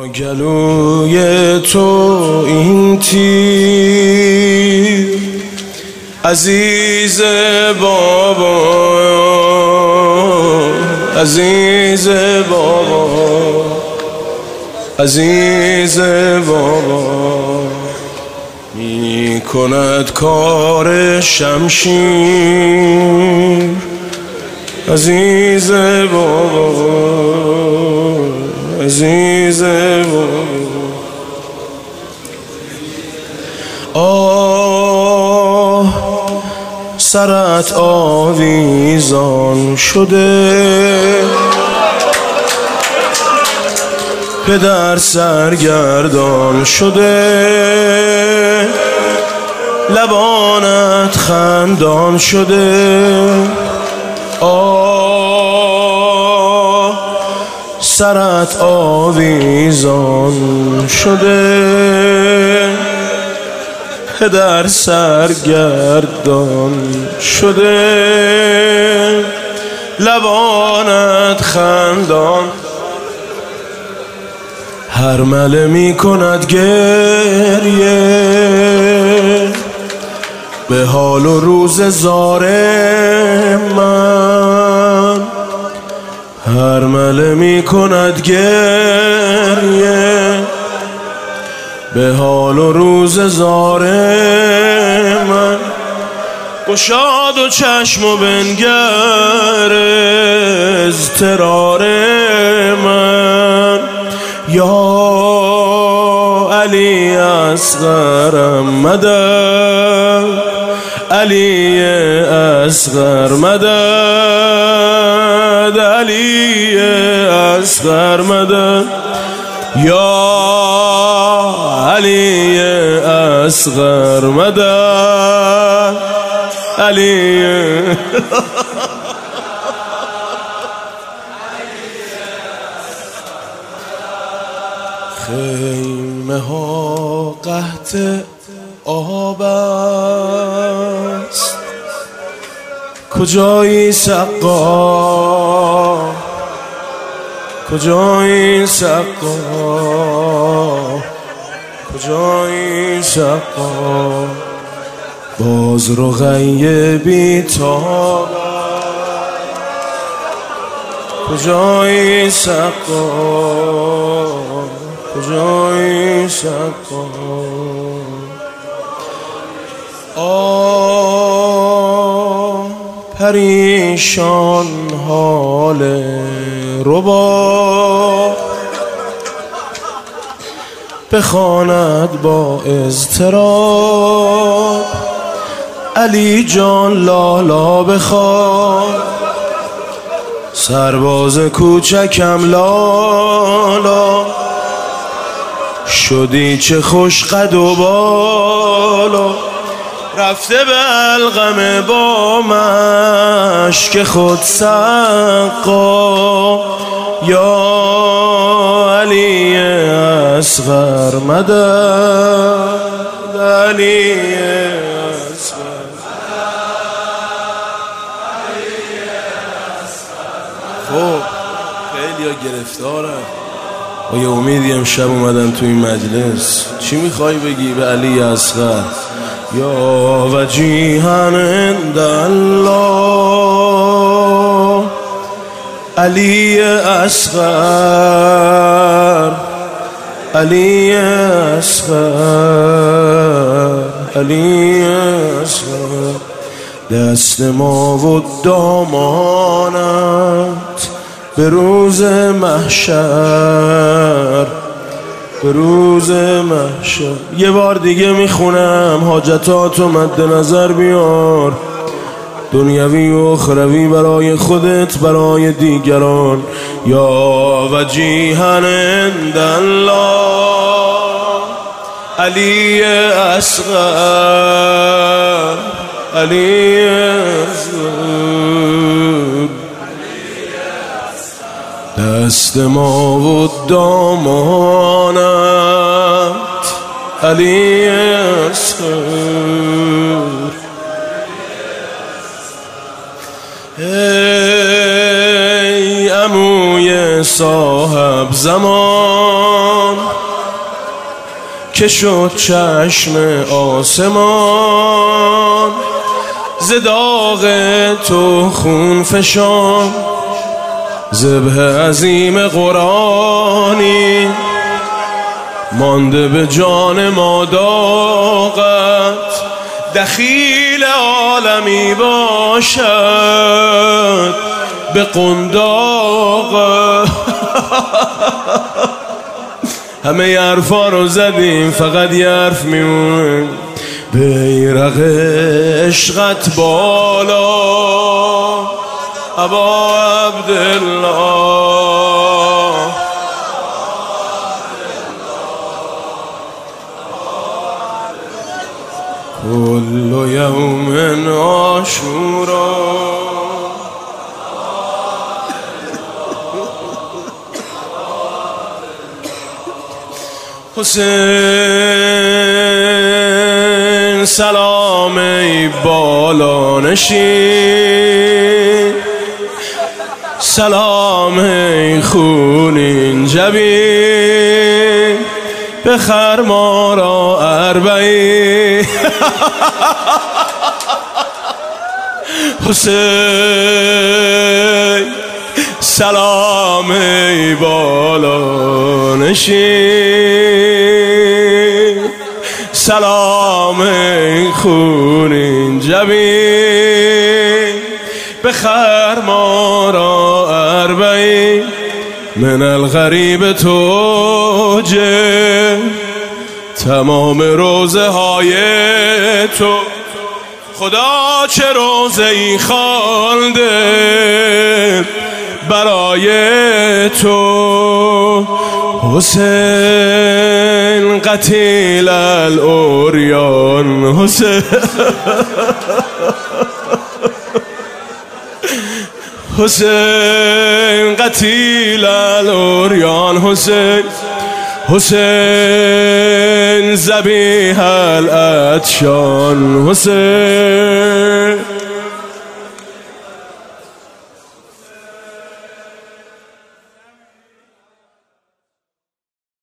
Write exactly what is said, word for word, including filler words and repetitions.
گلوی تو این تیر عزیز بابا، عزیز بابا، عزیز بابا، می کند کار شمشیر عزیز بابا، عزیز بابا. آه سرت آویزان شده، پدر سرگردان شده، لبانت خندان شده. آه سرت آویزان شده، پدر سرگردان شده، لبانت خندان. هر مله می کند گریه به حال و روز زار من، هر مله می کند گریه به حال و روز زار من. گشاد و چشم و بنگر اضطرار من، یا علی اصغر مدد، علی اصغر مدد، علی اصغر مدد، یا علی اصغر مدد، علی خیمه ها قحط آب است، کجایی سقا، کجایی سقا، کجایی سقا. باز رو غیبی تاب، کجایی سقا، کجایی سقا. آه پریشان حال ربا، بخواند با اضطراب، علی جان لالا بخوان. سرباز کوچکم لالا، شدی چه خوش قد و بالا، رفته به القمه با مشک خود سقا. یا علی اصغر مدد، علی اصغر مدد. خب خیلی ها گرفتارن. آیا امیدی امشب اومدن تو این مجلس؟ چی میخوای بگی به علی اصغر؟ یا وجیهن عند الله، علی اصغر، علی اصغر، علی اصغر. دست ما و دامانت به روز محشر، به روز محشر. یه بار دیگه میخونم، حاجتاتو مد نظر بیار، دنیوی و اخروی، برای خودت، برای دیگران. یا وجیهن عند الله، علی اصغر، علی اصغر. دست ما و دامانت علی اصغر. ای عموی صاحب زمان که شد چشم آسمان ز داغ تو خون فشان ذبح عظیم قرآنی مانده به جان ما داغت دخیل عالمی باشد به قنداق. همه ی حرفا رو زدیم فقط یه حرف میمونه بیرق عشقت بالا ابا عبدالله. کل یوم عاشورا حسین سلام ای بالا نشین سلام ای خونین جبین بخر ما را اربعین. حسین سلام ای بالا نشین سلام ای خونین جبین بخر ما را اربعین. من الغریب توجه تمام روزه های تو خدا چه روزه ای خوانده برای تو. حسین قتیل الاوریان حسین حسین قتیل الاوریان حسین حسین ذبیح العطشان حسین